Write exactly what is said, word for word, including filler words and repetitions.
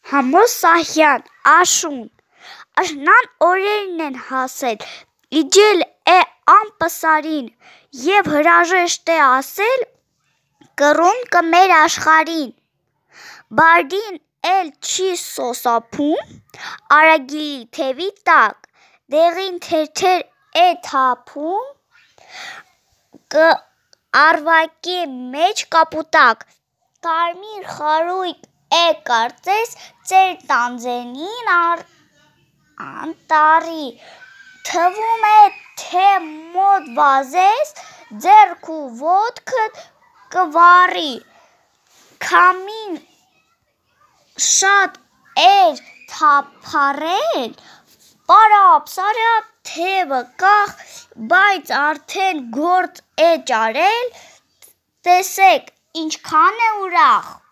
Համոսահյան, Աշուն, աշնան օրերն են հասել, իջել է անպսարին, և հրաժեշտ է ասել կռուն կը մեր աշխարհին, բարդին էլ չի սոսափում, արագիլի թևի տակ, դեղին թերթեր է թափում, կառվակի մեջ կապուտակ, կարմիր խարույկ է կարծես ծեր տանձենին անտառի, թվում է թե մոտ վազես, ձեռք ու ոտքդ կվառի, քամին շատ էր թափառել, պարապ սարապ թևը կախ, բայց արդեն գործ է ճարել, տեսեք ինչքան է ուրախ: